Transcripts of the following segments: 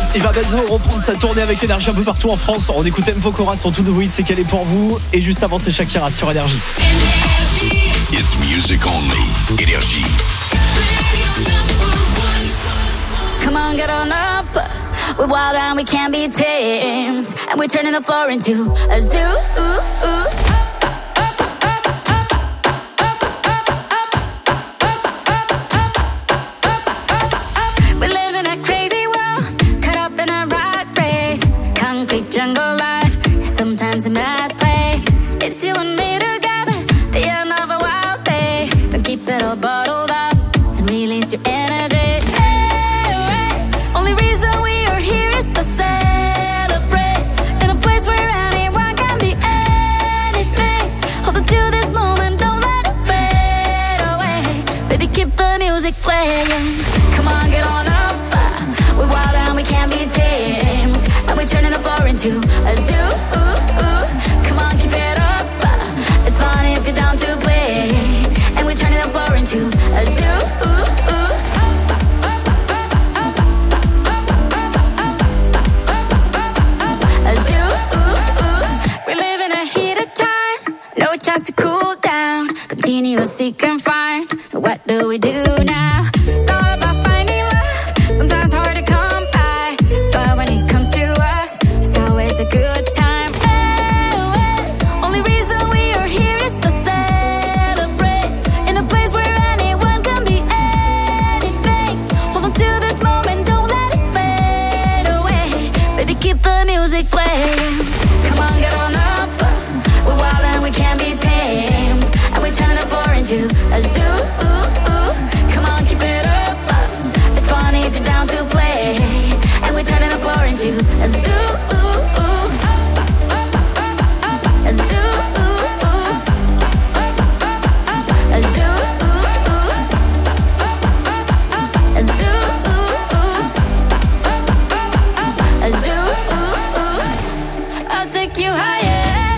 Il va bientôt reprendre sa tournée avec Énergie un peu partout en France. On écoute M. Pokora, son tout nouveau hit, c'est qu'elle est pour vous. Et juste avant, c'est Shakira sur Énergie. It's music only. Énergie. Come on, get on up. We're wild and we can't be tamed. And we're turning the floor into a zoo. We're living a crazy world, caught up in a rat race. Concrete jungle life, sometimes a mad place. It's you and me together, the end of a wild day. Don't keep it all bottled up and release your energy. Only reason we are here is to celebrate in a place where anyone can be anything. Hold on to this moment, don't let it fade away. Baby, keep the music playing. Come on, get on up. We're wild and we can't be tamed. And we're turning the floor into a zoo. Come on, keep it up. It's fun if you're down to play. And we're turning the floor into a zoo. No chance to cool down. Continuous seek and find. What do we do now? It's all about finding love. Sometimes hard to come by, but when it comes to us, it's always a good time. Only reason we are here is to celebrate in a place where anyone can be anything. Hold on to this moment, don't let it fade away. Baby, keep the music playing. Come on, get on up. We're wild and we can't be tamed. And we're turning the floor into a zoo. Come on, keep it up. It's funny if you're down to play. And we're turning the floor into a zoo. A zoo. A zoo. A zoo. A zoo. I'll take you higher.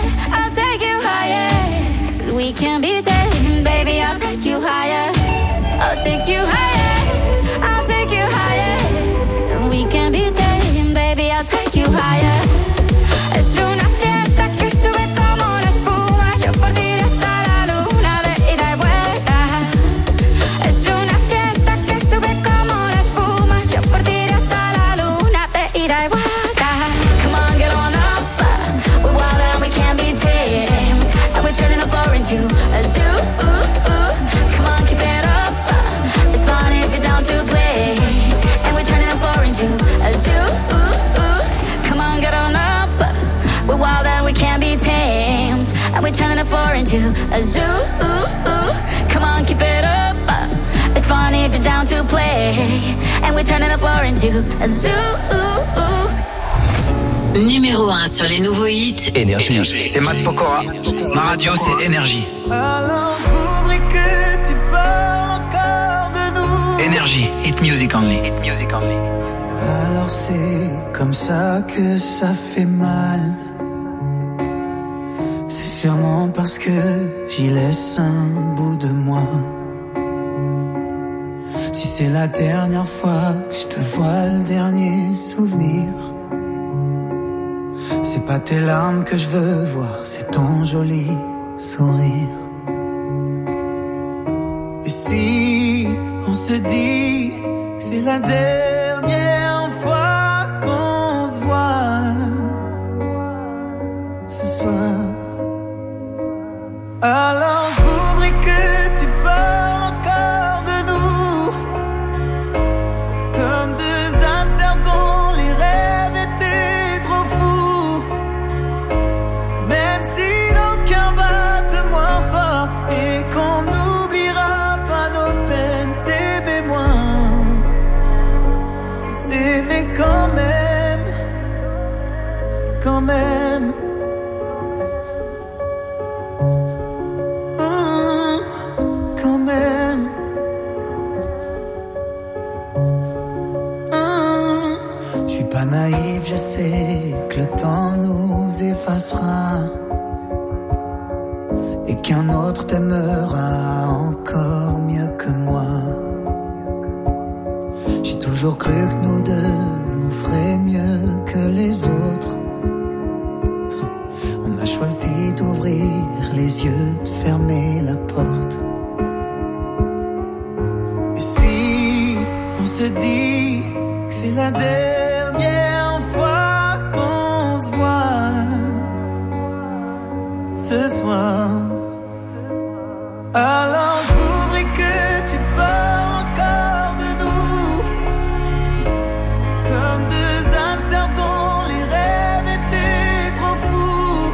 We can be tamed, baby, I'll take you higher. I'll take you higher. I'll take you higher. We can be tamed, baby, I'll take you higher. Es una fiesta que sube como la espuma. Yo por ti hasta la luna de ida y vuelta. Es una fiesta que sube como la espuma. Yo por ti hasta la luna de ida y vuelta. Come on, get on up. We're wild and we can't be tamed. And we're turning the floor into a zoo. Come on, keep it up. It's fun if you're down to play. And we're turning the floor into a zoo. Come on, get on up. We're wild and we can't be tamed. And we're turning the floor into a zoo. Come on, keep it up. It's fun if you're down to play. And we're turning the floor into a zoo. Numéro 1 sur les nouveaux hits. Énergie. C'est Matt Pokora. Ma radio, c'est Énergie. Alors je voudrais que tu parles encore de nous. Énergie. Hit music only. Hit music only. Alors c'est comme ça que ça fait mal. C'est sûrement parce que j'y laisse un bout de moi. Si c'est la dernière fois que je te vois, le dernier souvenir, c'est pas tes larmes que je veux voir, c'est ton joli sourire. Et si on se dit que c'est la dernière fois qu'on se voit ce soir, alors je voudrais que tu parles encore de nous, comme deux hamsters dont les rêves étaient trop fous. Même si nos cœurs battent moins fort et qu'on n'oubliera pas nos peines, s'aimer moins, c'est s'aimer quand même, quand même. Quand même. Je suis pas naïf, je sais que le temps nous effacera et qu'un autre t'aimera encore mieux que moi. J'ai toujours cru que nous deux on ferait mieux on se dit que c'est la dernière fois qu'on se voit ce soir. Alors je voudrais que tu parles encore de nous, comme deux hamsters dont les rêves étaient trop fous.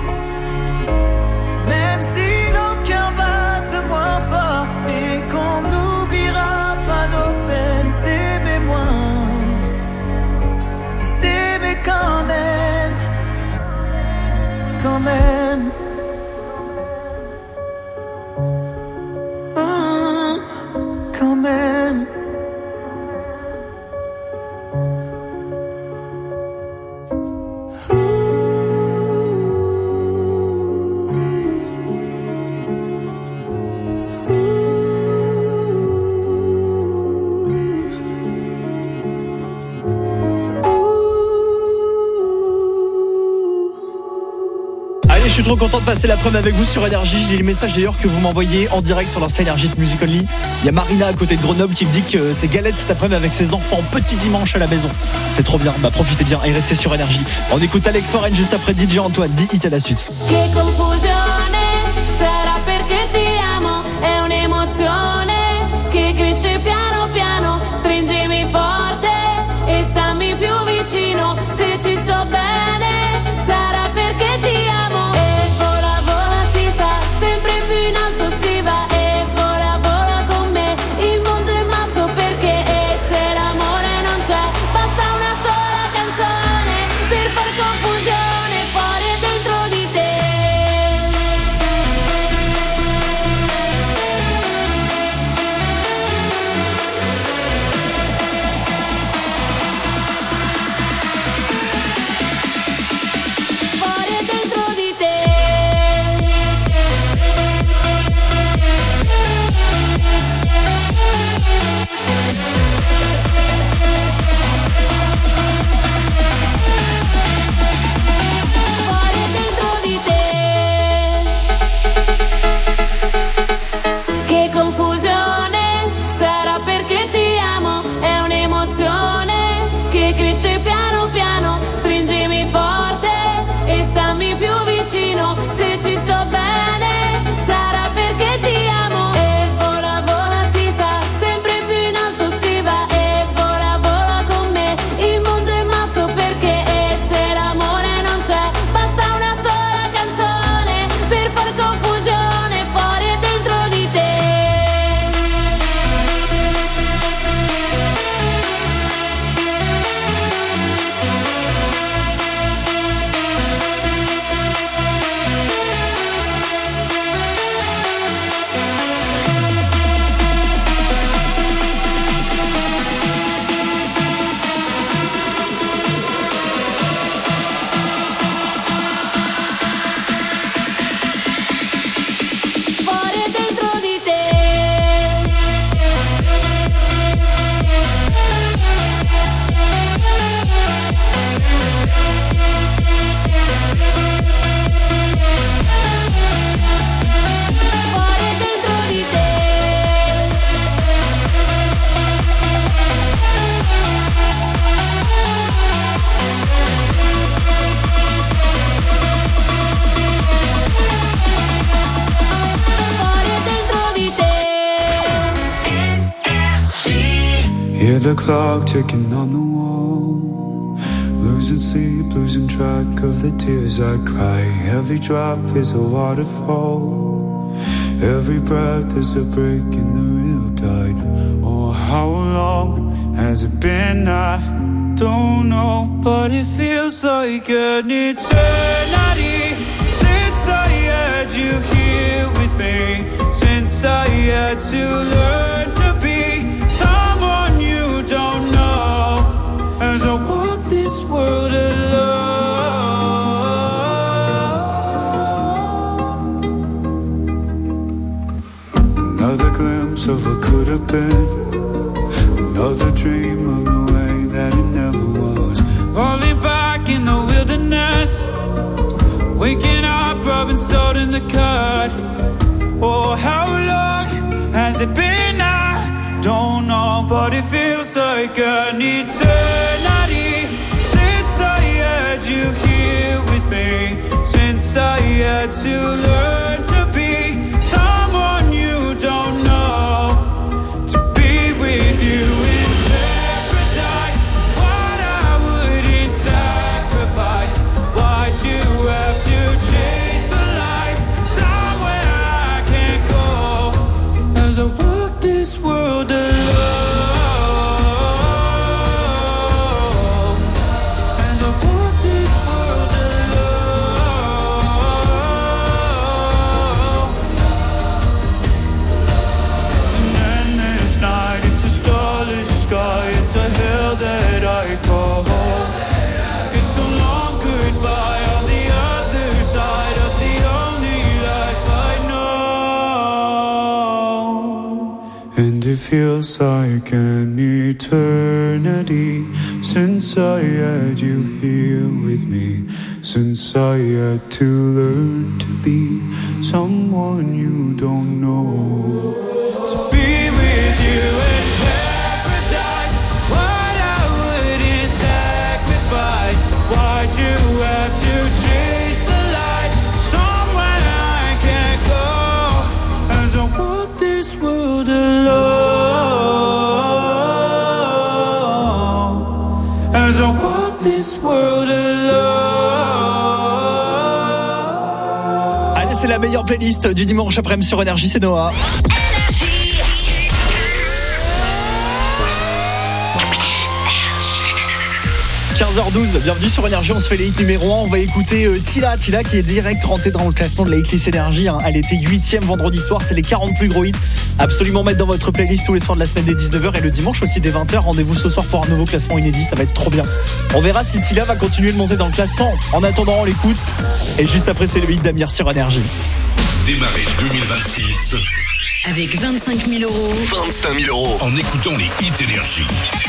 Même si nos cœurs battent moins fort et qu'on n'oubliera pas nos peines, s'aimer moins, c'est s'aimer quand même, quand même. Quand même. Je suis trop content de passer l'après-midi avec vous sur Énergie. Je lis le message d'ailleurs que vous m'envoyez en direct sur l'Insta Énergie de Music Only. Il y a Marina à côté de Grenoble qui me dit que c'est galette cet après-midi avec ses enfants, petit dimanche à la maison. C'est trop bien, bah profitez bien et restez sur Énergie. On écoute Alex Warren juste après DJ Antoine, dit Hit à la suite. Che confusione, sarà perché ti amo, è un'emozione che cresce piano piano, stringimi forte e stammi più vicino, se ci sto bene, sarà perché ti amo. In alto si va e vola, vola con me. Il mondo è matto perché se l'amore non c'è, basta una sola canzone per far confusione fuori e dentro di te. Fuori e dentro di te. Che confusione, sarà perché ti amo, è un'emozione che cresce piano piano, stringimi forte e stammi più vicino, se ci sto bene, sarà perché ti amo. E vola, vola si sa, sempre più in alto si va e vola, vola con me. Il mondo è matto perché se l'amore non c'è, basta una sola canzone per far confusione fuori e dentro di te. Fuori e dentro di te. Fuori e dentro di te. Fuori e dentro di te. Hear the clock ticking on the wall, losing sleep, losing track of the tears I cry. Every drop is a waterfall, every breath is a break in the real tide. Oh, how long has it been? I don't know, but it feels like an eternity since I had you here with me, since I had to learn to be someone you don't know, as I walk this world alone. Another glimpse of what could have been, another dream of the way that it never was. Falling back in the wilderness, waking up, rubbing salt in the cut. Oh, how long has it been? I don't know, but it feels like like an eternity since I had you here with me, since I had to learn to be someone you don't know, to be with you in paradise. What I wouldn't sacrifice. Why'd you have to chase the light somewhere I can't go? As I walk this world alone, as I walk this world alone. It's an endless night, it's a starless sky, it's a hell that I call home. It's a long goodbye on the other side of the only life I know. And it feels like an eternity since I had you here with me, since I had to learn to be someone you don't know. To be with you in paradise, what I wouldn't sacrifice. Why'd you have to chase the light somewhere I can't go? As I walk this world alone, as I walk this world alone. Allez, c'est la meilleure playlist du dimanche après-midi sur Énergie, c'est Noah. 15h12, bienvenue sur Énergie, on se fait les hits numéro 1. On va écouter Tila qui est direct rentrée dans le classement de la hitlist Énergie. Elle était 8ème vendredi soir, c'est les 40 plus gros hits. Absolument mettre dans votre playlist tous les soirs de la semaine dès 19h et le dimanche aussi dès 20h. Rendez-vous ce soir pour un nouveau classement inédit, ça va être trop bien. On verra si Tila va continuer de monter dans le classement. En attendant, on l'écoute. Et juste après, c'est le hit d'Amir sur Énergie. Démarrez 2026 avec 25 000 euros. 25 000 euros en écoutant les hits Énergie.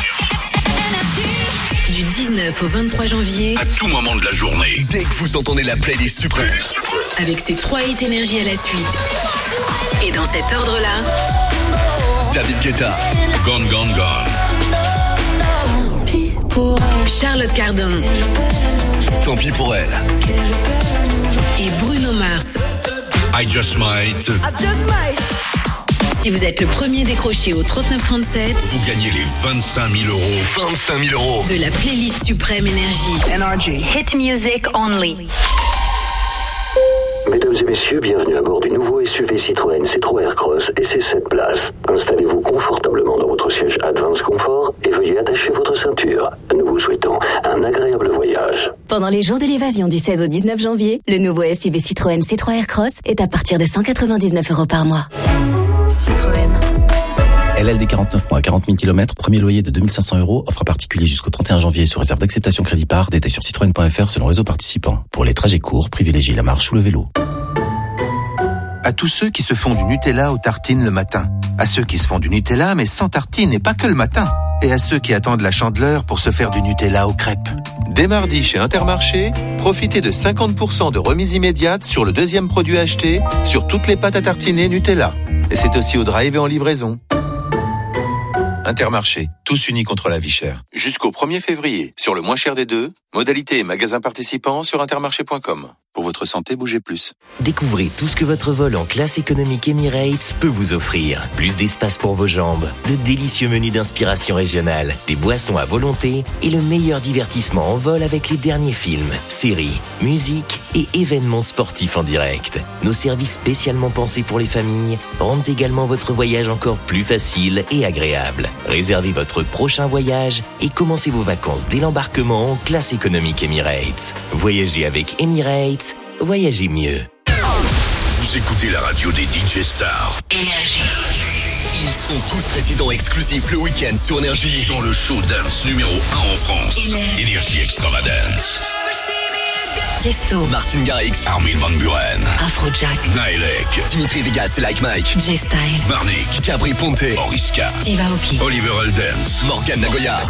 Du 19 au 23 janvier. À tout moment de la journée. Dès que vous entendez la playlist suprême. Avec ces 3 hits Énergie à la suite. Et dans cet ordre-là, David Guetta, Gone Gone Gone. Charlotte Cardin. Tant pis pour elle. Et Bruno Mars. I Just Might. Si vous êtes le premier décroché au 3937, Vous gagnez les 25 000 euros. 25 000 euros. de la playlist suprême Énergie. Hit music only. Mesdames et messieurs, bienvenue à bord du nouveau SUV Citroën C3 Aircross et ses 7 places. Installez-vous confortablement dans votre siège Advance Comfort et veuillez attacher votre ceinture. Nous vous souhaitons un agréable voyage. Pendant les jours de l'évasion du 16 au 19 janvier, le nouveau SUV Citroën C3 Aircross est à partir de 199 € par mois. Citroën. LLD 49 mois, 40 000 km, premier loyer de 2 500 €, offre particulier jusqu'au 31 janvier sous réserve d'acceptation crédit par, détail sur citroën.fr selon réseau participant. Pour les trajets courts, privilégiez la marche ou le vélo. À tous ceux qui se font du Nutella aux tartines le matin. À ceux qui se font du Nutella mais sans tartines et pas que le matin. Et à ceux qui attendent la Chandeleur pour se faire du Nutella aux crêpes. Dès mardi chez Intermarché, profitez de 50% de remise immédiate sur le deuxième produit acheté sur toutes les pâtes à tartiner Nutella. Et c'est aussi au drive et en livraison. Intermarché, tous unis contre la vie chère. Jusqu'au 1er février, sur le moins cher des deux, modalités et magasins participants sur intermarché.com. Pour votre santé, bougez plus. Découvrez tout ce que votre vol en classe économique Emirates peut vous offrir. Plus d'espace pour vos jambes, de délicieux menus d'inspiration régionale, des boissons à volonté et le meilleur divertissement en vol avec les derniers films, séries, musique et événements sportifs en direct. Nos services spécialement pensés pour les familles rendent également votre voyage encore plus facile et agréable. Réservez votre prochain voyage et commencez vos vacances dès l'embarquement en classe économique Emirates. Voyagez avec Emirates, voyagez mieux. Vous écoutez la radio des DJ stars. Énergie. Ils sont tous résidents exclusifs le week-end sur Énergie dans le show dance numéro 1 en France. Énergie Extravagance. Tiesto, Martin Garrix, Armin van Buren, Afrojack, Nylek, Dimitri Vegas et Like Mike, J-Style, Marnik, Capri Ponte, Oriska, Steve Aoki, Oliver Heldens, Morgan Nagoya.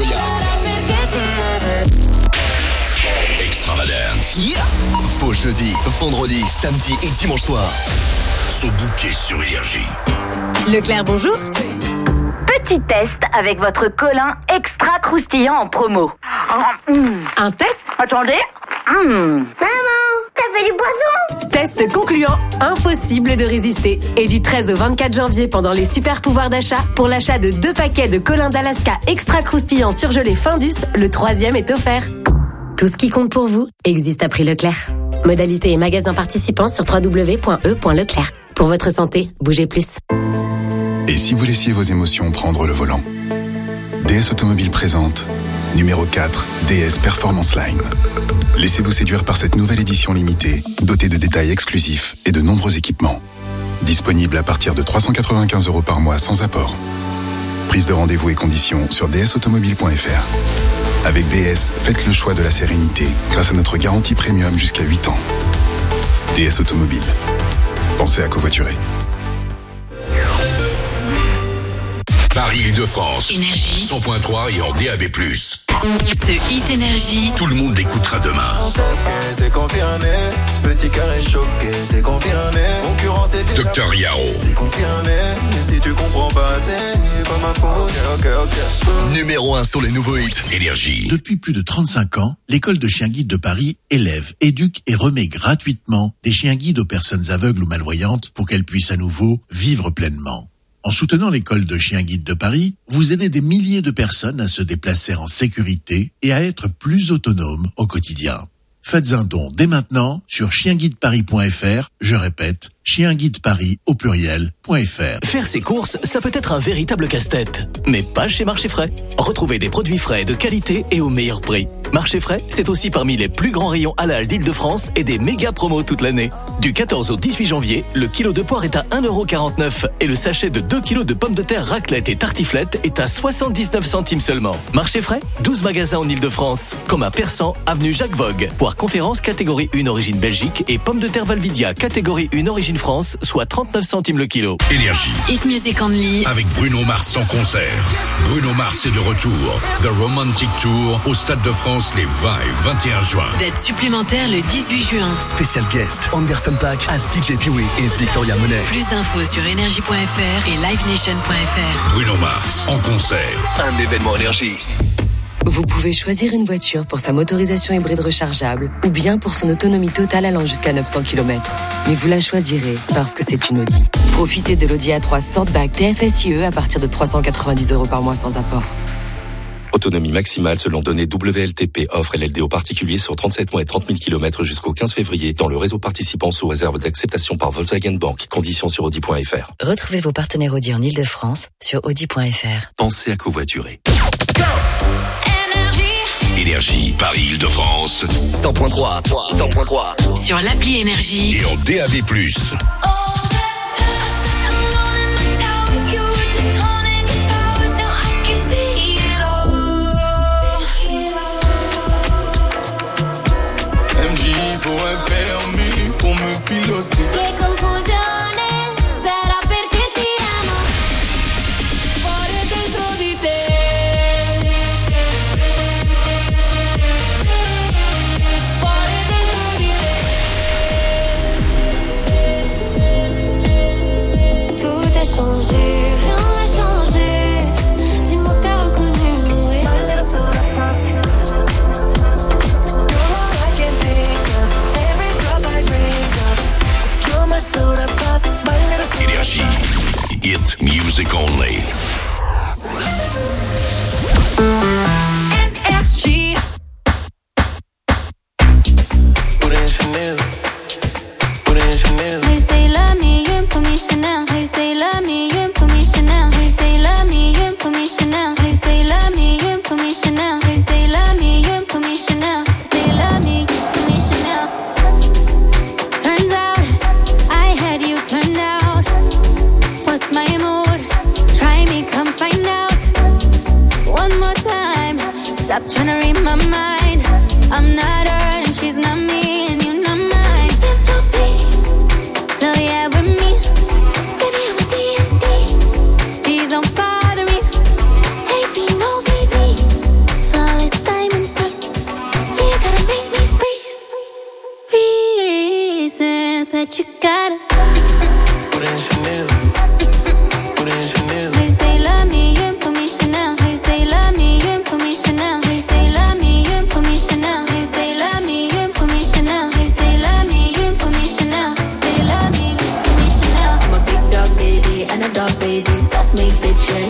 Extravagance. Faux jeudi, vendredi, samedi et dimanche soir. Sont bookés sur Énergie. Leclerc, bonjour. petit test avec votre colin extra croustillant en promo. Un test? Attendez. Maman, t'as fait du poisson? Test concluant, impossible de résister. Et du 13 au 24 janvier, pendant les super pouvoirs d'achat, pour l'achat de 2 paquets de colin d'Alaska extra croustillant surgelé Findus, le 3e est offert. Tout ce qui compte pour vous existe à prix Leclerc. Modalité et magasins participants sur www.e.leclerc. Pour votre santé, bougez plus. Et si vous laissiez vos émotions prendre le volant? DS Automobile présente numéro 4, DS Performance Line. Laissez-vous séduire par cette nouvelle édition limitée, dotée de détails exclusifs et de nombreux équipements. Disponible à partir de 395 € par mois sans apport. Prise de rendez-vous et conditions sur dsautomobile.fr. Avec DS, faites le choix de la sérénité grâce à notre garantie premium jusqu'à 8 ans. DS Automobile. Pensez à covoiturer. Paris-Île-de-France. Énergie. 100.3 et en DAB+. Ce Hit Énergie. Tout le monde l'écoutera demain. C'est confirmé. Petit cœur est choqué, c'est confirmé. Concurrence est Dr Yaro. C'est confirmé. Mais si tu comprends pas, c'est pas ma faute. Ok. Numéro 1 sur les nouveaux hits. Énergie. Depuis plus de 35 ans, l'école de chiens guides de Paris élève, éduque et remet gratuitement des chiens guides aux personnes aveugles ou malvoyantes pour qu'elles puissent à nouveau vivre pleinement. En soutenant l'école de chiens guides de Paris, vous aidez des milliers de personnes à se déplacer en sécurité et à être plus autonomes au quotidien. Faites un don dès maintenant sur chienguideparis.fr, je répète, chienguideparis au pluriel.fr. Faire ses courses, ça peut être un véritable casse-tête, mais pas chez Marché Frais. Retrouvez des produits frais de qualité et au meilleur prix. Marché Frais, c'est aussi parmi les plus grands rayons halal d'Île-de-France et des méga promos toute l'année. Du 14 au 18 janvier, le kilo de poire est à 1,49 € et le sachet de 2 kilos de pommes de terre raclette et tartiflette est à 79 centimes seulement. Marché Frais, 12 magasins en Île-de-France, comme à Persan, avenue Jacques Vogue. Poire conférence catégorie 1 origine Belgique et pommes de terre Valvidia catégorie 1 origine France, soit 39 centimes le kilo. Énergie. Hit Music Only. Avec Bruno Mars en concert. Bruno Mars est de retour. The Romantic Tour au Stade de France les 20 et 21 juin. Date supplémentaire le 18 juin. Spécial guest, Anderson .Paak as DJ Pee-wee et Victoria Monet. Plus d'infos sur énergie.fr et livenation.fr. Bruno Mars en concert. Un événement Énergie. Vous pouvez choisir une voiture pour sa motorisation hybride rechargeable ou bien pour son autonomie totale allant jusqu'à 900 km. Mais vous la choisirez parce que c'est une Audi. Profitez de l'Audi A3 Sportback TFSIe à partir de 390 € par mois sans apport. Autonomie maximale selon données WLTP. Offre LLD aux particuliers sur 37 mois et 30 000 km jusqu'au 15 février dans le réseau participant sous réserve d'acceptation par Volkswagen Bank. Conditions sur Audi.fr. Retrouvez vos partenaires Audi en Ile-de-France sur Audi.fr. Pensez à covoiturer. Énergie, Paris-Île-de-France. 100.3. 100.3. Sur l'appli Énergie. Et en DAB+. Faut un permis pour me piloter. Che confusione sarà perché ti amo. Fuori dentro di te. Fuori dentro di te.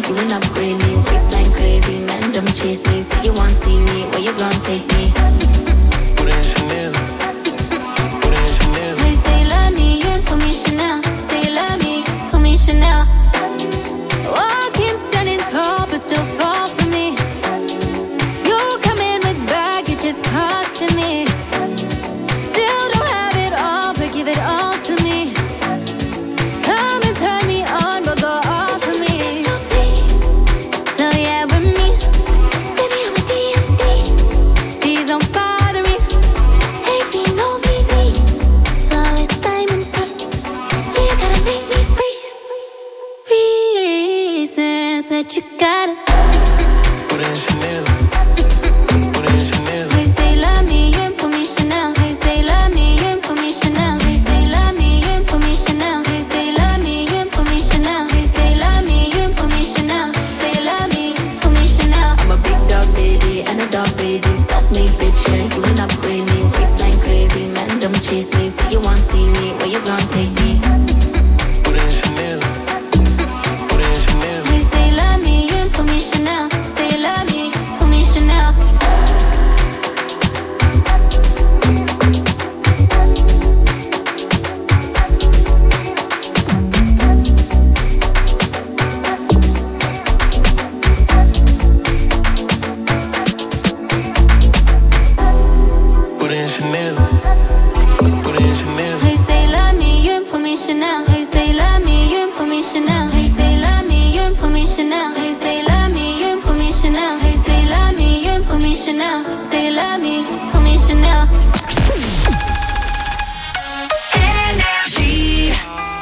you will upgrade me. Waistline crazy, man, don't chase me. Say you want see me, where you gon' take me? Put in Chanel. Put in Chanel. They say love me, you ain't for me Chanel. Say you love me, for me Chanel. Walking standing tall, but still fall for me. You come in with baggage, it's costing me. Still don't have it all, but give it all to me. Come and turn me on, but go off for me. Hell yeah, with me. Baby, I'm a D&D. Please don't bother me. Hey, be no VV. Flawless diamond face. Yeah, you gotta make me freeze. Reasons that you gotta. Put in Chanel. Put in Chanel. They say love me, you ain't for me Chanel. They say love me, you ain't for me Chanel. They say love me, you ain't for me Chanel. They say love me, you ain't for me Chanel. They say love me, you ain't for me Chanel. Say love me, for me Chanel. I'm a big dog baby and a dog baby. Self-made bitch, yeah, you will upgrade me. Waistline crazy, man, don't chase me. Say you want see me, where you gon' take me? Put in Chanel. Put in Chanel. They say love me, you ain't for me Chanel. Say love me, for me Chanel. Put in Chanel. Put in Chanel. They say love me, you ain't for me Chanel. They say love me, you ain't for me Chanel. They say love me, you ain't for me Chanel. They say love me, you ain't for me Chanel. They say love me, you ain't for me Chanel. Say love me, for me Chanel. Énergie.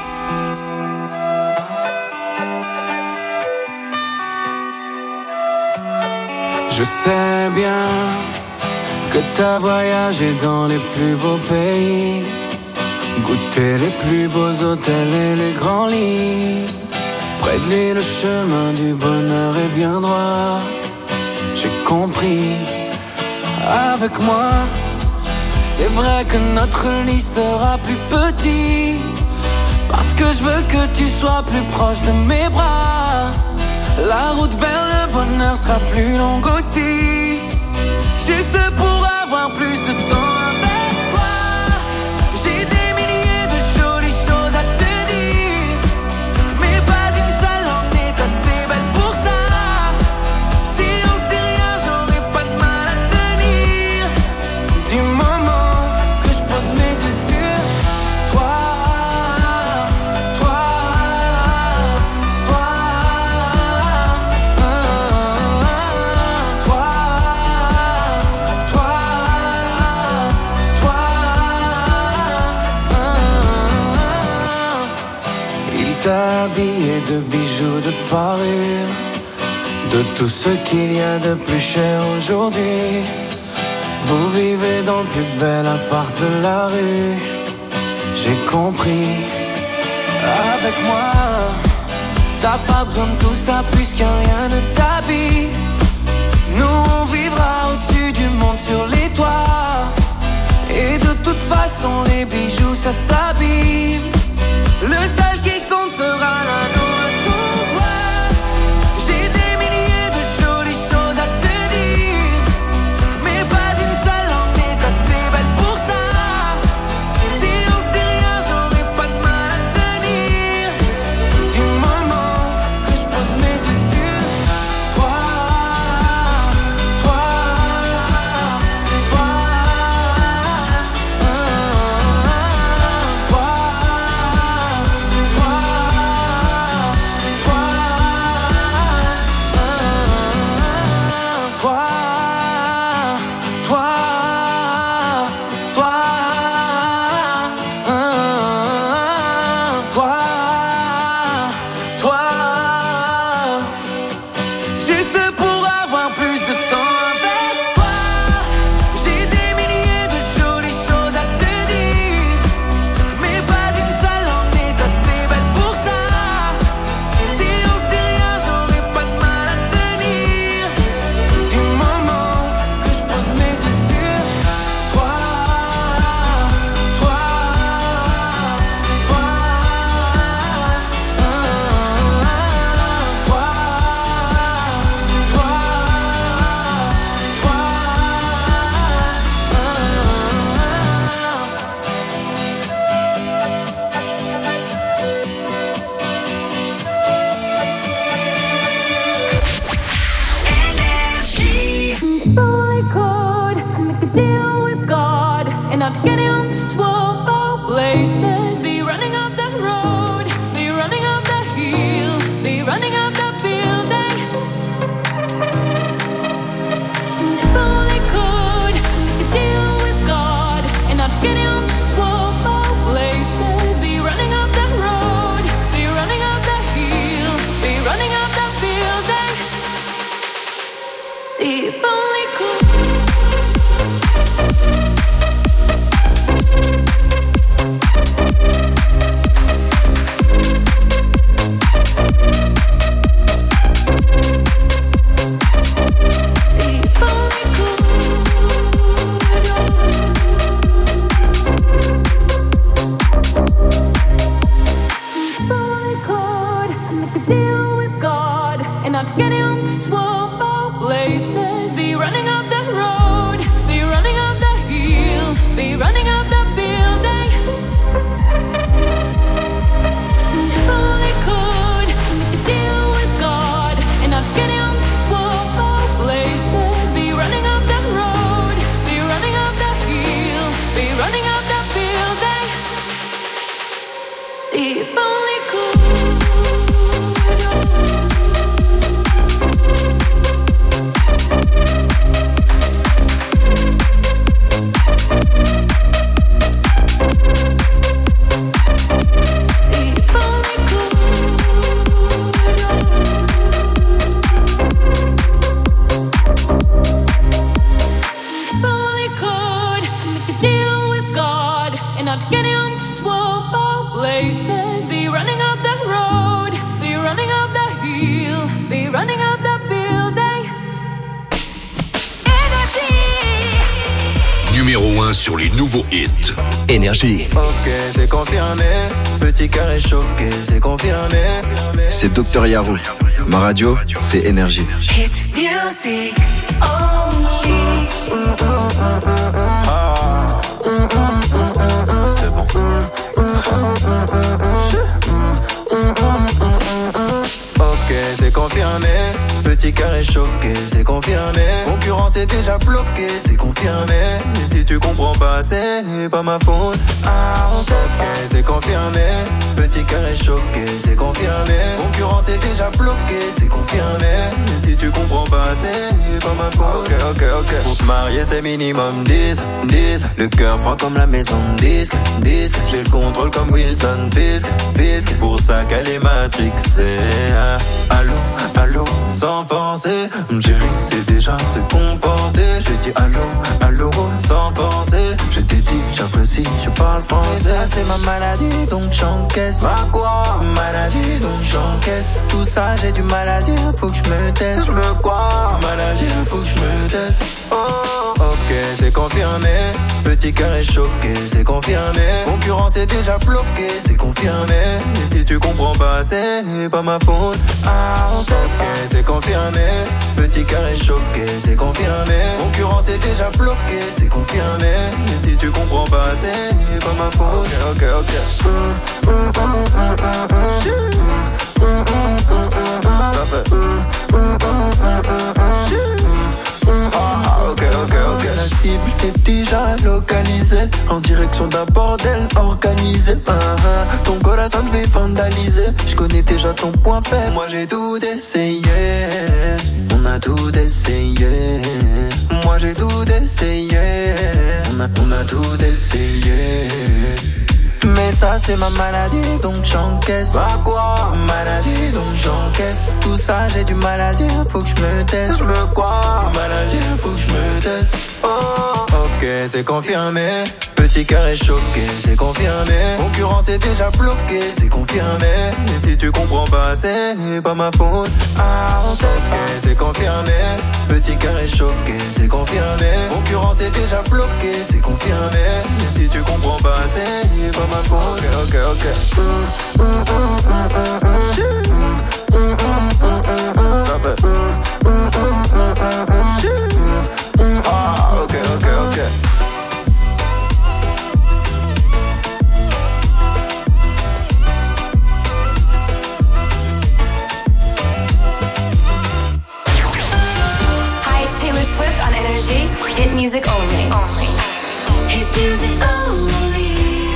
Je sais bien que t'as voyagé dans les plus beaux pays, goûté les plus beaux hôtels et les grands lits. Près de lui, le chemin du bonheur est bien droit. J'ai compris. Avec moi, c'est vrai que notre lit sera plus petit, parce que je veux que tu sois plus proche de mes bras. La route vers le bonheur sera plus longue aussi, juste pour avoir plus de temps avec toi. J'ai des milliers de jolies choses à te dire, mais pas une seule en est assez belle pour ça. Si on se dit rien, j'aurai pas de mal à tenir. Du moment que je pose mes yeux sur toi. Habillé de bijoux, de parures, de tout ce qu'il y a de plus cher aujourd'hui. Vous vivez dans le plus bel appart de la rue. J'ai compris. Avec moi, t'as pas besoin de tout ça puisqu'un rien ne t'habille. Nous on vivra au-dessus du monde sur les toits, et de toute façon les bijoux ça s'abîme. Le seul qui compte sera l'anneau à ton doigt. J'ai des milliers de jolies choses à te dire, mais pas une seule en est assez belle pour ça. Si on se dit rien, j'aurai pas de mal à tenir. Du moment que je pose mes yeux sur toi. Toi, toi, toi. Numéro 1 sur les nouveaux hits. Énergie. Ok, c'est confirmé. Petit carré choqué, c'est confirmé. C'est Dr Yarou. Ma radio, c'est Énergie. Hit music only. C'est bon. Ok, c'est confirmé. Petit carré choqué, c'est confirmé. Concurrence est déjà bloquée, c'est confirmé. Et si tu comprends pas, c'est pas ma faute. Ah, on sait pas. Ok, c'est confirmé. Petit carré choqué, c'est confirmé. Concurrence est déjà bloquée, c'est confirmé. Et si tu comprends pas, c'est pas ma faute. Ok. Pour te marier, c'est minimum 10. Le cœur froid comme la maison disque. J'ai le contrôle comme Wilson Fisk. Pour ça qu'elle est matrixée. Allô, sans penser. Chérie, c'est déjà se comporter. Je dis allô, sans penser. Je t'ai dit, j'apprécie, je parle français. Et ça, c'est ma maladie, donc j'encaisse. Ma quoi? Maladie, donc j'encaisse. Tout ça, j'ai du mal à dire, faut que je me teste. Je me quoi? Maladie, faut que je me teste. Oh, ok, c'est confirmé. Petit carré choqué, c'est confirmé. Concurrence est déjà bloquée, c'est confirmé. Et si tu comprends pas, c'est pas ma faute. Ah, on sait pas. Ok, c'est confirmé. Petit carré choqué, c'est confirmé. Concurrence est déjà bloquée, c'est confirmé. Et si tu comprends pas, c'est pas ma faute. Ok. Ça fait. Ok. La cible est déjà localisée en direction d'un bordel organisé. Ton corazon je vais vandaliser. Je connais déjà ton point faible. Moi j'ai tout essayé. On a tout essayé. Moi j'ai tout essayé. On a tout essayé. Mais ça c'est ma maladie donc j'encaisse. Bah quoi? Maladie donc j'encaisse. Tout ça j'ai du mal à dire, faut que je me teste. Je me quoi? Maladie, faut que je me teste. Oh, ok, c'est confirmé. Petit carré choqué, c'est confirmé. Concurrence est déjà bloquée, c'est confirmé. Et si tu comprends pas, c'est pas ma faute. Ah, on sait pas. Ok, c'est confirmé. Petit carré choqué, c'est confirmé. Concurrence est déjà bloquée, c'est confirmé. Et si tu comprends pas, c'est pas ma faute. Ok. Ça fait. Ok. Hi, it's Taylor Swift on Energy. Hit music only. Hit music only.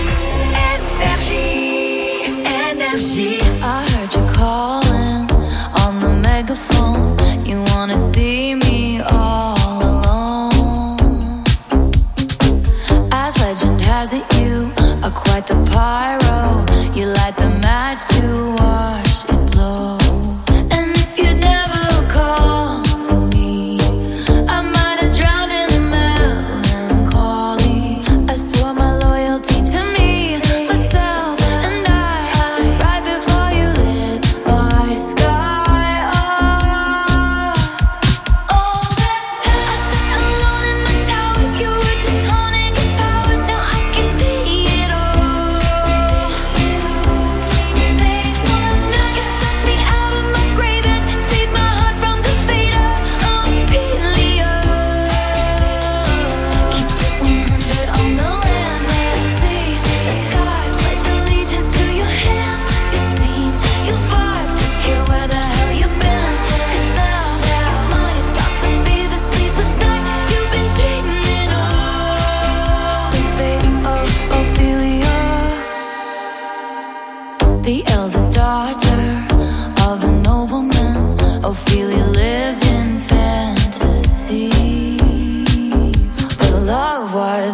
Energy. I heard you calling on the megaphone. You wanna see me all alone. As legend has it, you are quite the pyro. You light the match to watch it blow. And if you'd never call for me,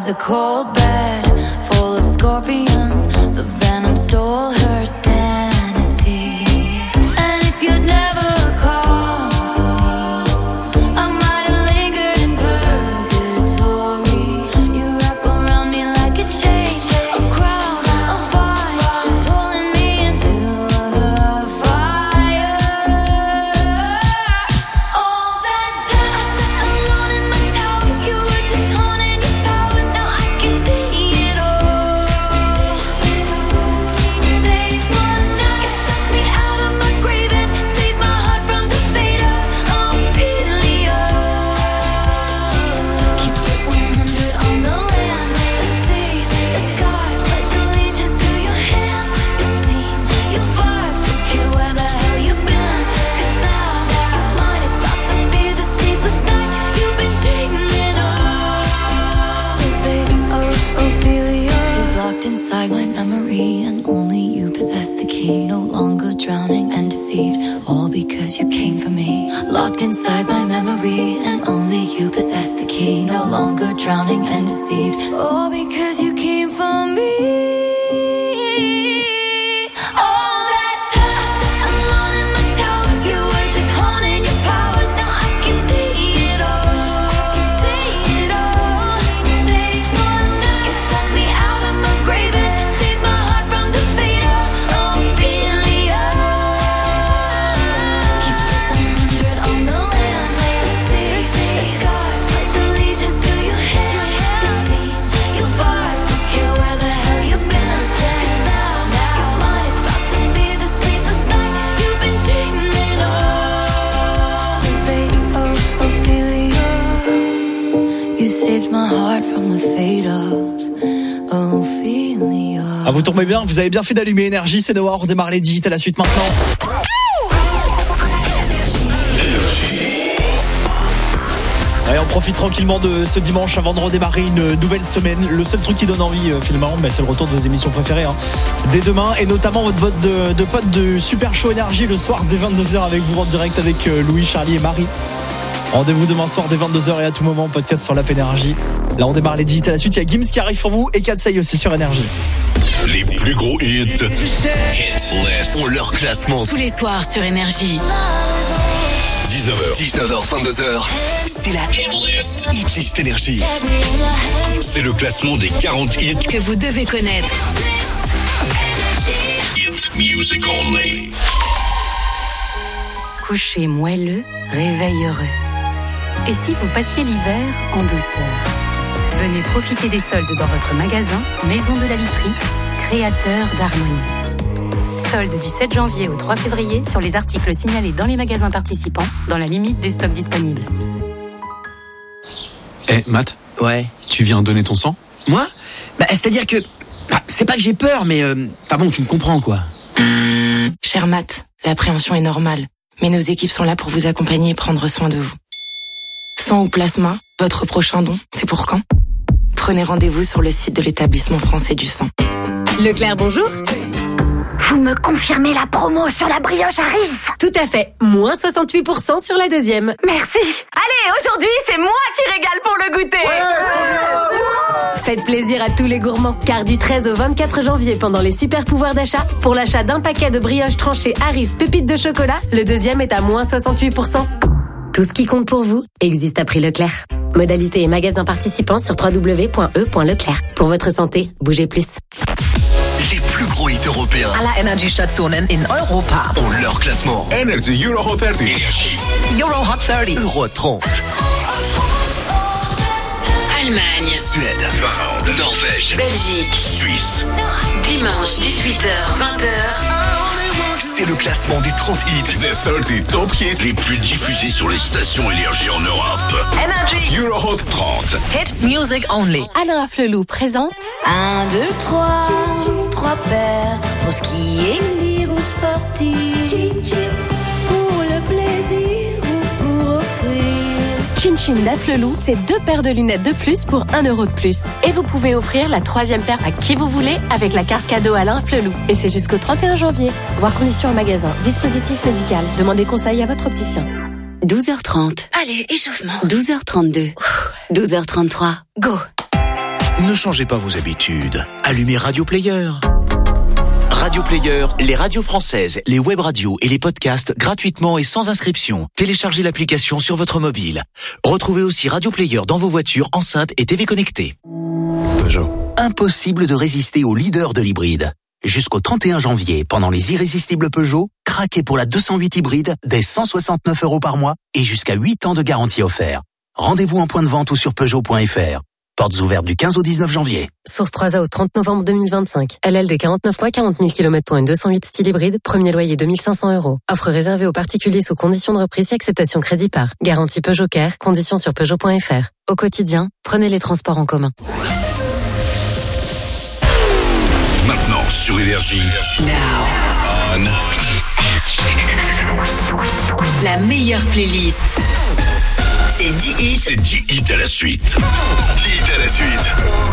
a cold bed full of scorpions. The venom stole her sanity. And if you'd never call for me, I might have lingered in purgatory. You wrap around me like a chain, a crown, a fire, pulling me into the fire. All that time I sat alone in my tower, you were just honing your powers. Now I can see it all. Late one night, you took me out of my grave and saved my heart from the fate of Ophelia. Keep it 100 on the land, the sea, the sky. Pledge allegiance to your hands, your team, your vibes. Don't care where the hell you've been, 'cause now you're mine. It's about to be the sleepless night you've been dreaming of. The fate of Ophelia is locked inside my memory, and only you possess the key. No longer drowning and deceived, all because you came for me. Locked inside my memory, and only you possess the key. No longer drowning and deceived, all because you came for me. All that time I sat alone in my tower, you were just honing your powers. Now I can see it all. Late one night, you took me out of my grave and saved my heart from the fate of Ophelia. Keep it 100 on the land, the sea, the sky. Pledge allegiance to your hands, your team, your vibes. Don't care where the hell you've been, 'cause now you're mine. It's about to be the sleepless night you've been dreaming of. The fate of Ophelia. You saved my heart from the fate of Ophelia. Ah, vous tombez bien, vous avez bien fait d'allumer Énergie, c'est Noah, on redémarre les digits à la suite maintenant. Allez, on profite tranquillement de ce dimanche avant de redémarrer une nouvelle semaine. Le seul truc qui donne envie, finalement, c'est le retour de vos émissions préférées, hein. Dès demain, et notamment votre pote de Super Show Énergie le soir dès 22h avec vous en direct avec Louis, Charlie et Marie. Rendez-vous demain soir dès 22h et à tout moment, podcast sur l'app Énergie. Là, on démarre les digits à la suite. Il y a Gims qui arrive pour vous et Katsai aussi sur Énergie. Les plus gros hits. Hit List. Pour leur classement. Tous les soirs sur Énergie. 19h, 22h. C'est la Hit List. Hit List Énergie. C'est le classement des 40 hits que vous devez connaître. Hit Music Only. Coucher moelleux, réveil heureux. Et si vous passiez l'hiver en douceur? Venez profiter des soldes dans votre magasin Maison de la Literie, créateur d'harmonie. Soldes du 7 janvier au 3 février sur les articles signalés dans les magasins participants, dans la limite des stocks disponibles. Matt? Ouais. Tu viens donner ton sang? Moi? C'est-à-dire que... c'est pas que j'ai peur, mais... bon, tu me comprends, quoi. Cher Matt, l'appréhension est normale, mais nos équipes sont là pour vous accompagner et prendre soin de vous. Sang ou plasma, votre prochain don, c'est pour quand? Prenez rendez-vous sur le site de l'établissement français du sang. Leclerc, bonjour. Vous me confirmez la promo sur la brioche Harris? Tout à fait, moins 68% sur la deuxième. Merci. Allez, aujourd'hui, c'est moi qui régale pour le goûter. Faites plaisir à tous les gourmands, car du 13 au 24 janvier, pendant les super pouvoirs d'achat, pour l'achat d'un paquet de brioches tranchées Harris pépites de chocolat, le deuxième est à moins 68%. Tout ce qui compte pour vous existe à prix Leclerc. Modalité et magasins participants sur www.e.leclerc. Pour votre santé, bougez plus. Les plus gros hits européens. Alle Energiestationen in Europa. Ont leur classement. Energy Euro Hot 30. Euro Hot 30. Euro 30. Allemagne, Suède, Finlande, Norvège, Belgique, Suisse. Dimanche 18h, 20h. C'est le classement des 30 hits. The 30 top hits les plus diffusés sur les stations Énergie en Europe. Energy Euro Hot 30. Hit Music Only. Alain Afflelou présente 1, 2, 3, 3 paires pour ce qui est lire ou sortir, pour le plaisir ou pour offrir. Chin Chin d'Afflelou, c'est 2 paires de lunettes de plus pour 1 euro de plus. Et vous pouvez offrir la 3e paire à qui vous voulez avec la carte cadeau Alain Afflelou. Et c'est jusqu'au 31 janvier. Voir conditions en magasin. Dispositif médical. Demandez conseil à votre opticien. 12h30. Allez, échauffement. 12h32. 12h33. Go. Ne changez pas vos habitudes. Allumez Radio Player. Radio Player, les radios françaises, les web radios et les podcasts gratuitement et sans inscription. Téléchargez l'application sur votre mobile. Retrouvez aussi Radio Player dans vos voitures, enceintes et TV connectées. Peugeot. Impossible de résister au leader de l'hybride. Jusqu'au 31 janvier, pendant les irrésistibles Peugeot, craquez pour la 208 hybride dès 169 € par mois et jusqu'à 8 ans de garantie offert. Rendez-vous en point de vente ou sur Peugeot.fr. Portes ouvertes du 15 au 19 janvier. Source 3A au 30 novembre 2025. LL des 49 mois, 40 000 km pour une 208 style hybride. Premier loyer 2500 €. Offre réservée aux particuliers sous conditions de reprise et acceptation crédit par. Garantie Peugeot Care. Conditions sur Peugeot.fr. Au quotidien, prenez les transports en commun. Maintenant sur Énergie. On. La meilleure playlist. C'est 10 hits. C'est 10 hits à la suite. 10 hits à la suite.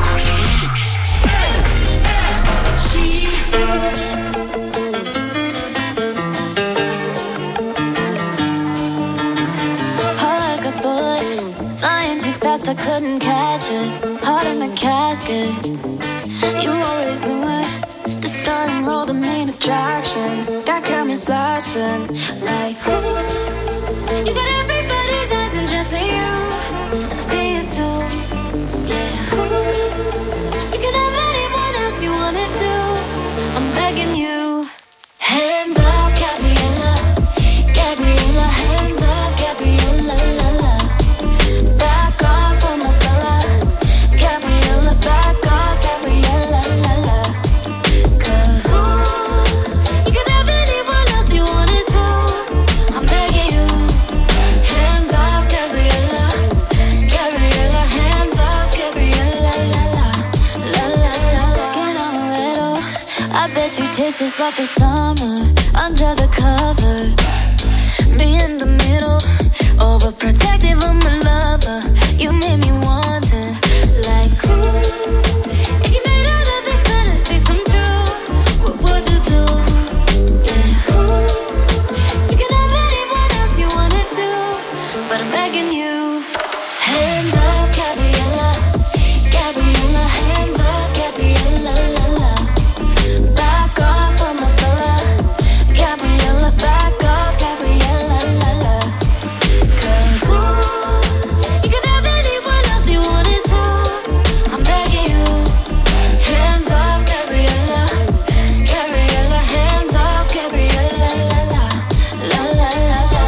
Heart like a bullet, flying too fast, I couldn't catch it. Heart in the casket, you always knew it. The star and roll, the main attraction. Got cameras flashing, like ooh. You got everybody's eyes and just for you, and I see it too. Yeah, ooh. You can have anyone else you wanna do. I'm begging you. Hands up, Gabriella, Gabriella. Hands up, Gabriella, la la. Back off from my fella, Gabriella. Back off, Gabriella, la la. 'Cause ooh, you can have anyone else you wanna do. I'm begging you. Hands off, Gabriella, Gabriella. Hands off, Gabriella, la la, la la la. Skin amaretto, I bet you taste just like the summer under the covers. Me in the middle, overprotective of my lover. You made me want it, like ooh. If you made all of these fantasies come true, what would you do? Yeah, ooh. You can have anyone else you wanna do, but I'm begging you. Hands up, Gabriella, Gabriella. Hands up, Gabriella, la la. Back off from my fella, Gabriella. Back off, Gabriella, la la. 'Cause ooh, you can have anyone else you wanna do. I'm begging you. Hands off, Gabriella, Gabriella. Hands off, Gabriella, la la, la la la la.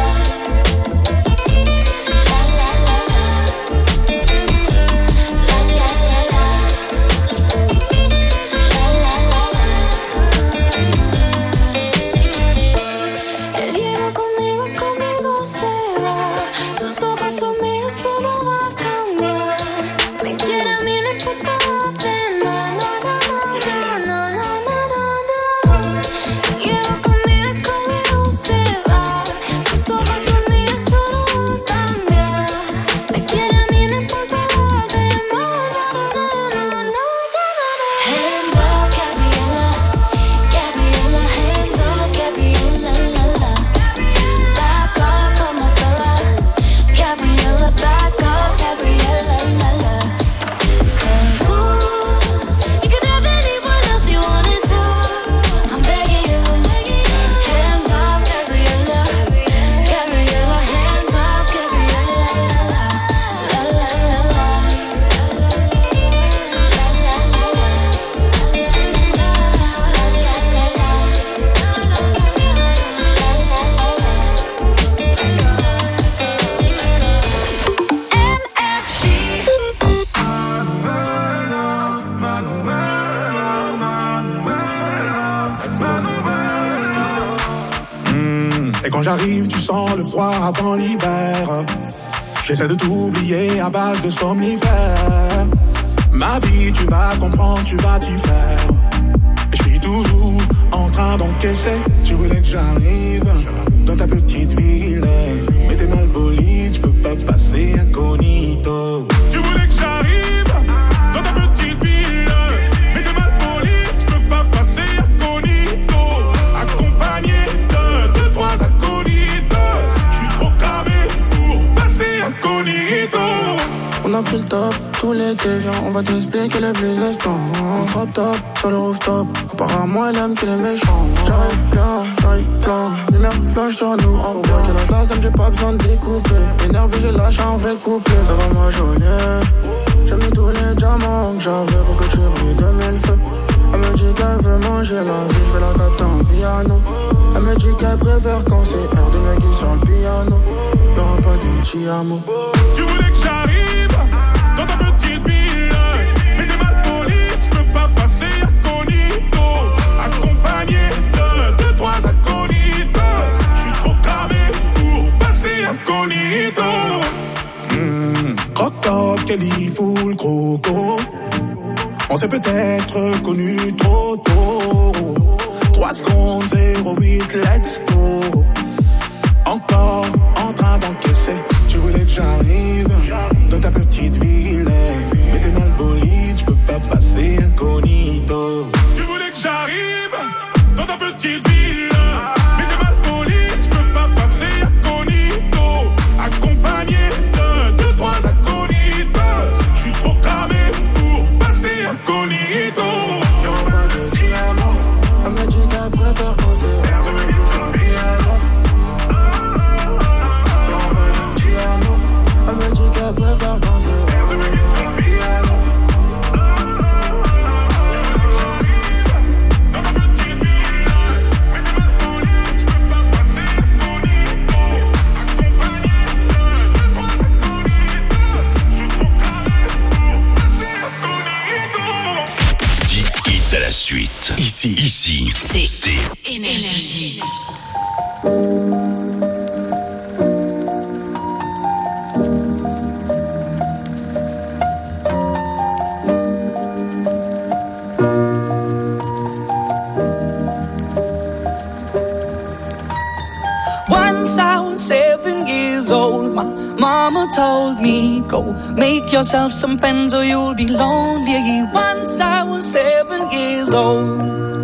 La la la la. La la la la. La la la la. El hielo conmigo se va. Sus ojos son míos, eso no va a cambiar. Me quiere a mí, no importa los demás. No, no, no, no, no, no, no, no. El hielo conmigo se va. Sus ojos son míos, eso no va a cambiar. Me quiere a mí, no importa los demás. No, no, no, no, no, no. Hands up, Gabriella, Gabriella. Hands up, Gabriella, la la. Back off from my fella, Gabriella. Back off, Gabriella, la la. 'Cause ooh, you can have anyone else you wanna do. I'm begging you. Hands off, Gabriella, Gabriella. Hands off, Gabriella, la la, la la la la. Et quand j'arrive, tu sens le froid avant l'hiver. J'essaie de t'oublier à base de somnifères. Ma vie, tu vas comprendre, tu vas t'y faire. Et je suis toujours en train d'encaisser. Tu voulais que j'arrive dans ta petite ville, mais t'es mal poli, tu peux pas passer incognito. Tu voulais que j'arrive dans ta petite ville, mais t'es mal poli, tu peux pas passer incognito. Accompagné de 2-3 acolytes, je suis trop cramé pour passer incognito. On a pris le top. Tout l'été, viens, on va t'expliquer le business plan. On drop top, sur le rooftop. Apparemment, elle aime que les méchants. J'arrive bien, j'arrive plein. Lumière flash sur nous. On voit qu'elle a ça, ça me j'ai pas besoin de découper. Énervé, j'ai lâché un vrai couplet. Ça va m'ajoler. J'ai mis tous les diamants que j'avais pour que tu brilles de mille feux. Elle me dit qu'elle veut manger la vie, je vais la capter en piano. Elle me dit qu'elle préfère quand c'est R de Meggy sur le piano. Y'aura pas de Chiamo. Tu voulais que j'arrive dans ta petite ville, mais t'es mal poli, tu peux pas passer incognito. Accompagné de 2-3 acolytes. J'suis trop cramé pour passer incognito. Croque-top, Kelly, full croco. On s'est peut-être connu trop tôt. 3 secondes, 08, let's go. Encore en train d'encaisser. Tu voulais que j'arrive dans ta petite ville, mais t'es mal bolide, je peux pas passer incognito. Tu voulais que j'arrive dans ta petite ville, mais t'es mal poli, je peux pas passer incognito. Accompagné de 2-3 acolytes. J'suis trop cramé pour passer incognito. Y'aura pas de diamant. Elle me dit qu'elle préfère causer R de Meggy sur le piano. Y'aura pas de diamant. Elle me dit qu'elle préfère causer R de Meggy sur le piano. À la suite. Ici, c'est Énergie. Once I was 7 years old, my mama told me, go make yourself some friends or you'll be lonely. Once I was 7 years old.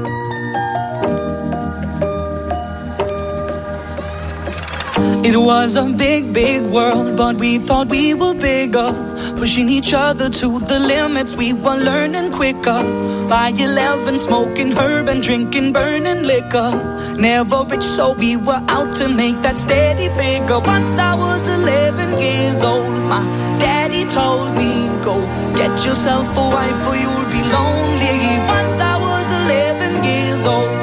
It was a big, big world, but we thought we were bigger. Pushing each other to the limits, we were learning quicker. By 11, smoking herb and drinking burning liquor. Never rich, so we were out to make that steady figure. Once I was 11 years old, my daddy told me, go get yourself a wife or you'll be lonely. Once I was 11 years old.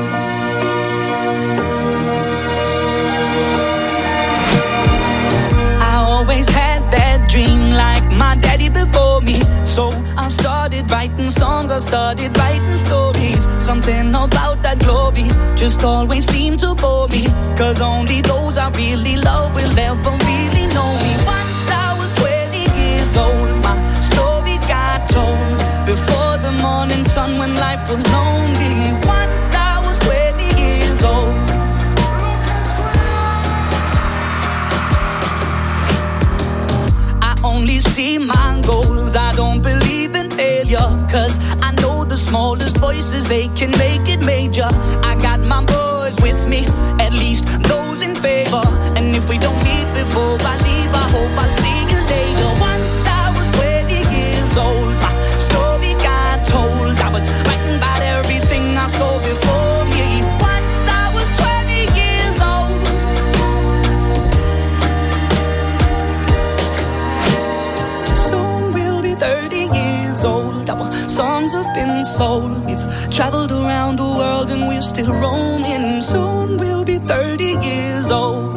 Always had that dream like my daddy before me. So I started writing songs, I started writing stories. Something about that glory just always seemed to bore me. Cause only those I really love will ever really know me. Once I was 20 years old, my story got told. Before the morning sun when life was lonely. Once I was 20 years old. Only see my goals, I don't believe in failure. Cause I know the smallest voices, they can make it major. I got my boys with me, at least those in favor. And if we don't meet before I leave, I hope I'll see you later. Once I was 20 years old, my story got told. I was writing about everything I saw before me. Once I was 20 years old. Soon we'll be 30 years old. Our songs have been sold. We've traveled around the world and we're still roaming. Soon we'll be 30 years old.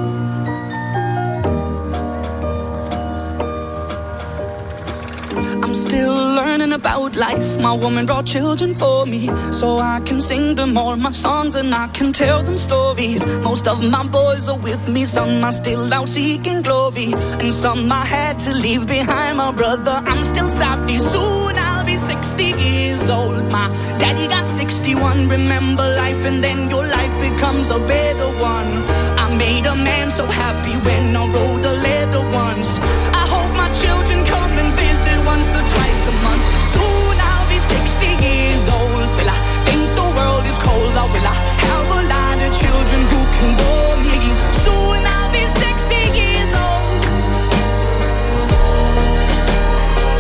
I'm still learning about life. My woman brought children for me, so I can sing them all my songs and I can tell them stories. Most of my boys are with me, some are still out seeking glory, and some I had to leave behind. My brother, I'm still sorry. Soon I'll be 60 years old. My daddy got 61. Remember life and then your life becomes a better one. I made a man so happy when I wrote a letter once. I hope my children come and visit once or twice a month. Soon I'll be 60 years old. Will I think the world is cold, or will I have a lot of children who can warm me? Soon I'll be 60 years old.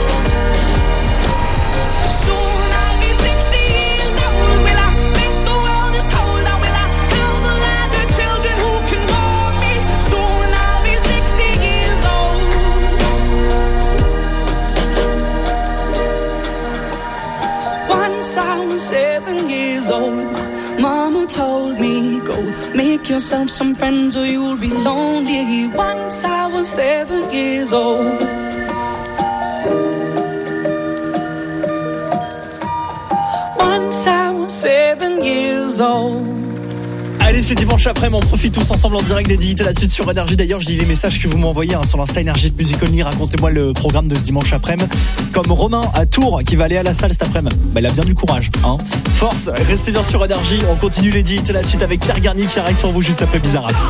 Once I was 7 years old, Mama told me, go make yourself some friends or you'll be lonely. Once I was 7 years old. Once I was 7 years old. Allez, c'est dimanche après, on profite tous ensemble en direct des Digit à la suite sur Énergie. D'ailleurs, je lis les messages que vous m'envoyez sur l'Insta Énergie de Music Only. Racontez-moi le programme de ce dimanche après-midi. Comme Romain à Tours qui va aller à la salle cet après-midi. Il a bien du courage, hein. Force, restez bien sur Énergie. On continue les Digit à la suite avec Pierre Garnier qui arrive pour vous juste après Bizarre Rap.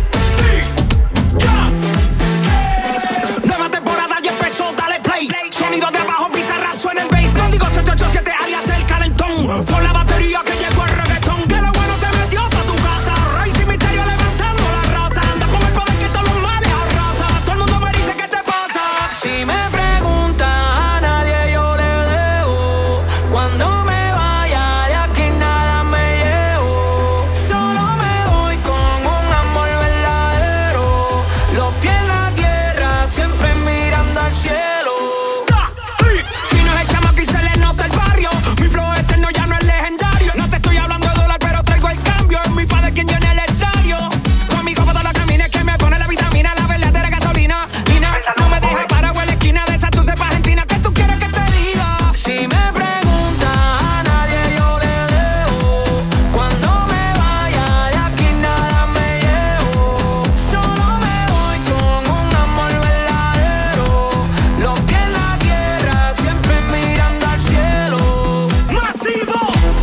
Por la batería que llegó el reggaetón, que lo bueno se metió pa' tu casa. Rey sin misterio levantando la raza. Anda con el poder que todos los males arrasa. Todo el mundo me dice ¿qué te pasa? Si me preguntas a nadie yo le debo. Cuando me vaya de aquí nada me llevo. Solo me voy con un amor verdadero. Los pies en la tierra siempre mirando al cielo. Si no es el chamo que se le nota el barrio. Mi flow eterno ya no es legendario. No te estoy hablando de dólar, pero traigo el cambio. Es mi padre quien llena el estadio. Conmigo para todos los caminos que me pone la vitamina, la verdadera gasolina. Nina, no me dejes parado en la esquina de esa tu cepa argentina. ¿Qué tú quieres que te diga? Si me preguntas a nadie yo le debo. Cuando me vaya de aquí nada me llevo. Solo me voy con un amor verdadero. Los pies en la tierra siempre mirando al cielo. Masivo.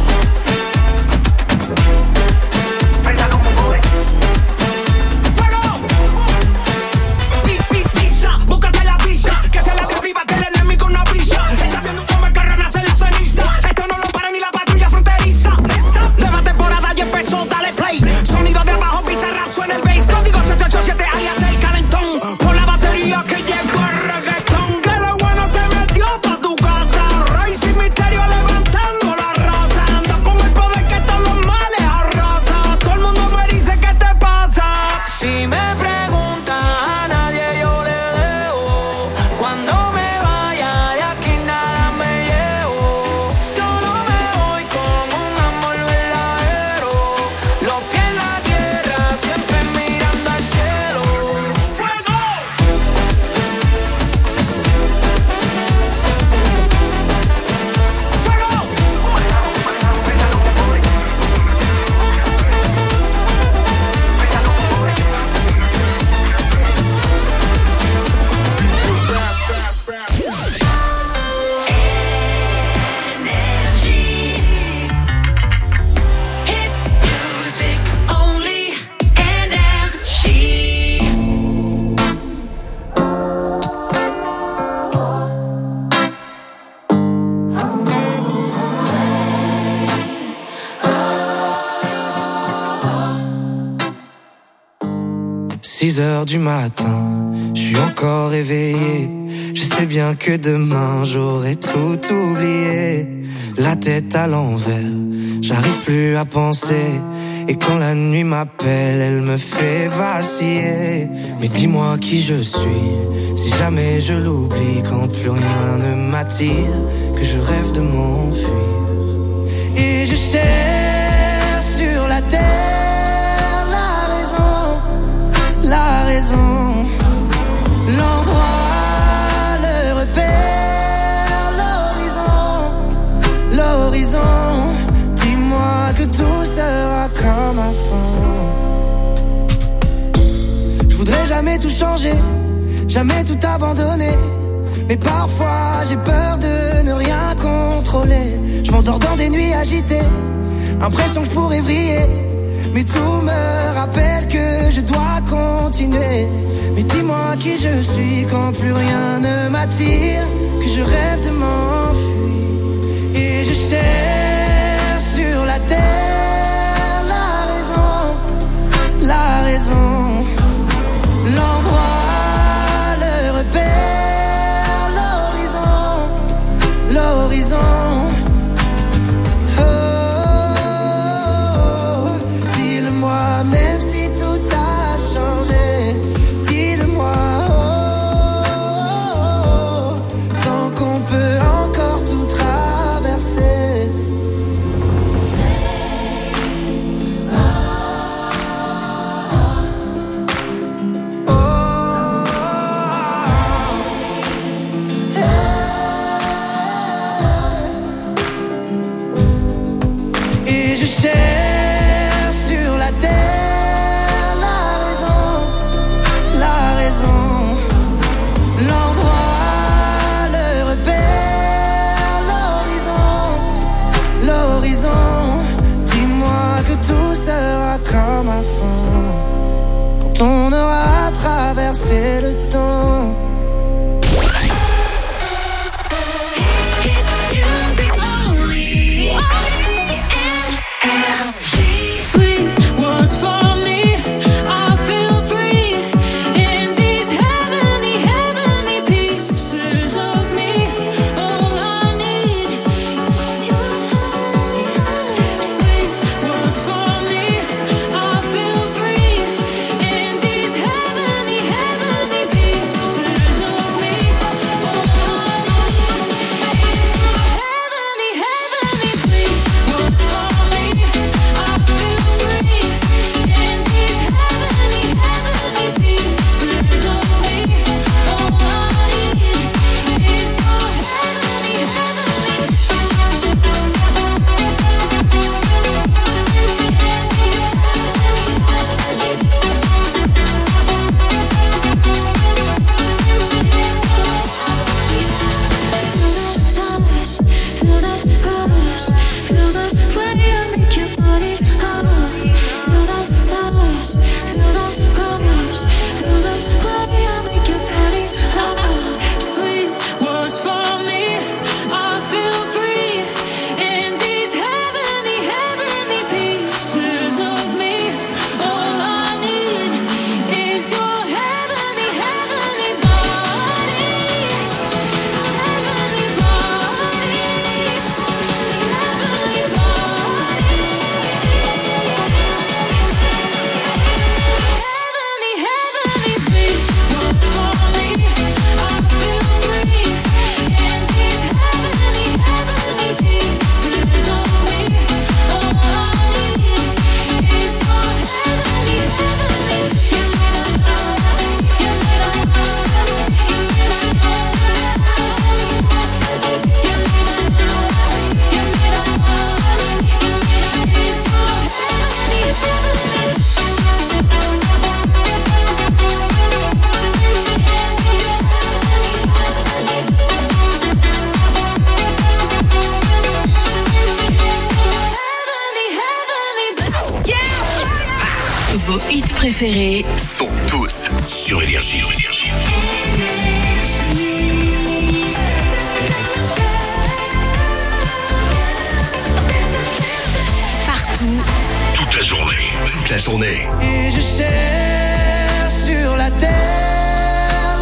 Pizza, búscate la pizza. Que se la de arriba, que el enemigo no avisa. Está viendo cómo el carro nace la ceniza. Esto no lo para ni la patrulla fronteriza. Nueva temporada y empezó, dale play. Sonido de abajo, Bizarrap, suena el bass. Código 787, alias el calentón. Por la batería que llegó el reggaetón. Que lo bueno se metió pa' tu casa. Rey sin misterio levantando la raza. Anda con el poder que todos los males arrasa. Todo el mundo me dice ¿qué te pasa? Si me preguntas a nadie yo le debo. Cuando me vaya de aquí nada me llevo. Solo me voy con un amor verdadero. Los pies en la tierra siempre mirando al cielo. ¡Fuego! Hit music only. Energy. Six heures du matin, je suis encore éveillé. Je sais bien que demain j'aurai tout oublié. La tête à l'envers, j'arrive plus à penser. Et quand la nuit m'appelle, elle me fait vaciller. Mais dis-moi qui je suis, si jamais je l'oublie. Quand plus rien ne m'attire, que je rêve de m'enfuir. Et je cherche sur la terre la raison, l'endroit, le repère, l'horizon. Dis-moi que tout sera comme avant. Je voudrais jamais tout changer, jamais tout abandonner. Mais parfois j'ai peur de ne rien contrôler. Je m'endors dans des nuits agitées, impression que je pourrais vriller. Mais tout me rappelle que je dois continuer. Mais dis-moi qui je suis quand plus rien ne m'attire, que je rêve de m'enfuir. Et je cherche sur la terre la raison, l'endroit, le repère, l'horizon. Même si tout a changé, dis-le-moi, tant qu'on peut encore tout traverser. préférés sont tous sur Énergie. partout, toute la journée. Et je cherche sur la terre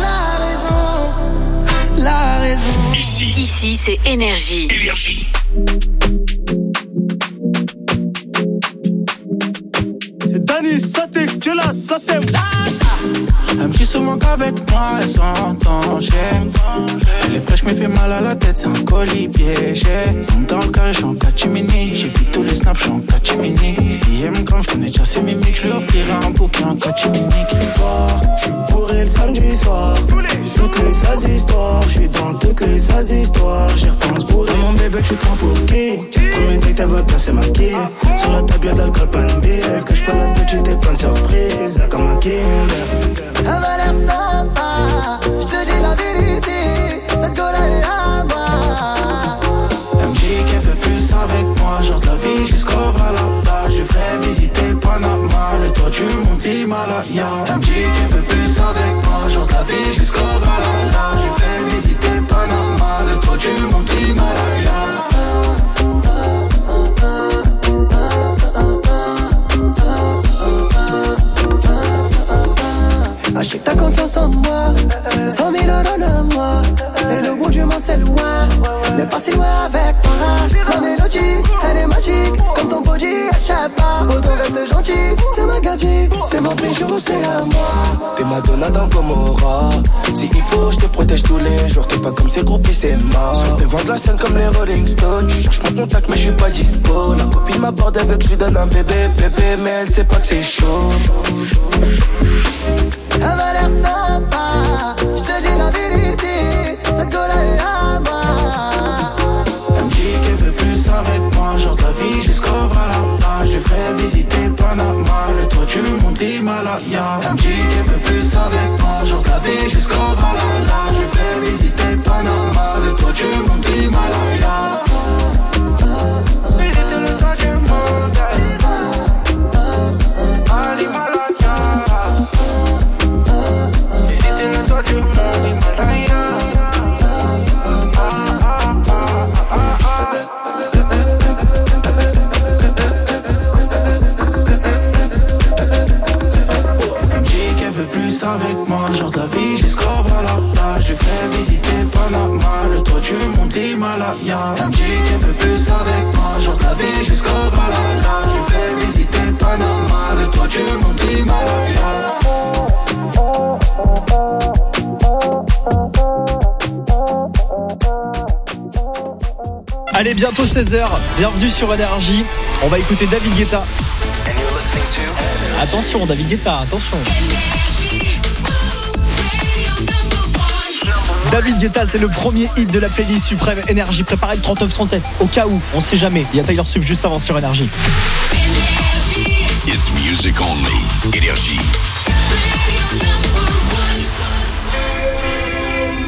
la raison. Ici c'est Énergie. C'est Dani, ça t'es que là, ça c'est elle me dit souvent qu'avec moi elle s'entend. Elle est fraîche mais fait mal à la tête, c'est un colis piégé. Dans le carré, je suis en catimini. J'ai vu tous les snaps, je suis en catimini. Si elle me crame, je connais déjà ses mimiques. Je lui offrirai un bouquet en catimini. Le soir, je suis bourré le samedi soir. Toutes les sales histoires, je suis dans toutes les sales histoires. J'y repense bourré. Mon bébé, tu te prends pour qui? Premier date, elle va placer ma quille. Sur la table, y'a de l'alcool, pas une bière. Cache pas la petite et plein de surprises. Comme un Kinder. Elle m'a l'air sympa, je te dis la vérité, cette gola est à moi. Elle me dit qu'elle veut plus avec moi, genre de la vie jusqu'au Valhalla. Je ferai visiter le Panama, le toit du mont l'Himalaya. Elle me dit qu'elle veut plus avec moi, genre de la vie jusqu'au Valhalla. Je ferai visiter le Panama, le toit du mont l'Himalaya. Achète ta confiance en moi, 100 000 euros de moi. Et le bout du monde c'est loin, mais pas si loin avec toi. La mélodie, elle est magique, comme ton body, échappe pas. Autant reste gentil, c'est ma gadget, c'est mon bijou, c'est à moi. T'es Madonna dans Gomorrah. Si il faut, je te protège tous les jours. T'es pas comme ces groupies, c'est mort. Sur le devant de la scène comme les Rolling Stones. Tu cherches mon contact, mais je suis pas dispo. La copine m'aborde avec, je lui donne un bébé, mais elle sait pas que c'est chaud. Elle m'a l'air sympa, je te dis la vérité, cette gola est à moi. Elle me dit qu'elle veut plus avec moi, genre de la vie jusqu'au Valhalla. Je ferai visiter le Panama, le toit du mont l'Himalaya. Elle me dit qu'elle veut plus avec moi, genre de la vie jusqu'au Valhalla. Je ferai visiter le Panama, le toit du mont l'Himalaya. Visiter le toit du mont l'Himalaya. Avec moi, genre de la vie jusqu'au Valhalla. Je fais visiter le Panama, le toit du mont l'Himalaya. Elle me dit qu'elle veut plus avec moi, genre de la vie jusqu'au Valhalla. Je fais visiter le Panama, le toit du mont l'Himalaya. Allez, bientôt 16h, bienvenue sur Énergie. On va écouter David Guetta. Attention, David Guetta, attention. David Guetta, c'est le premier hit de la playlist suprême Énergie. Préparez le 3937, au cas où, on sait jamais. Il y a Tyler Swift juste avant sur Énergie. It's music only. Énergie.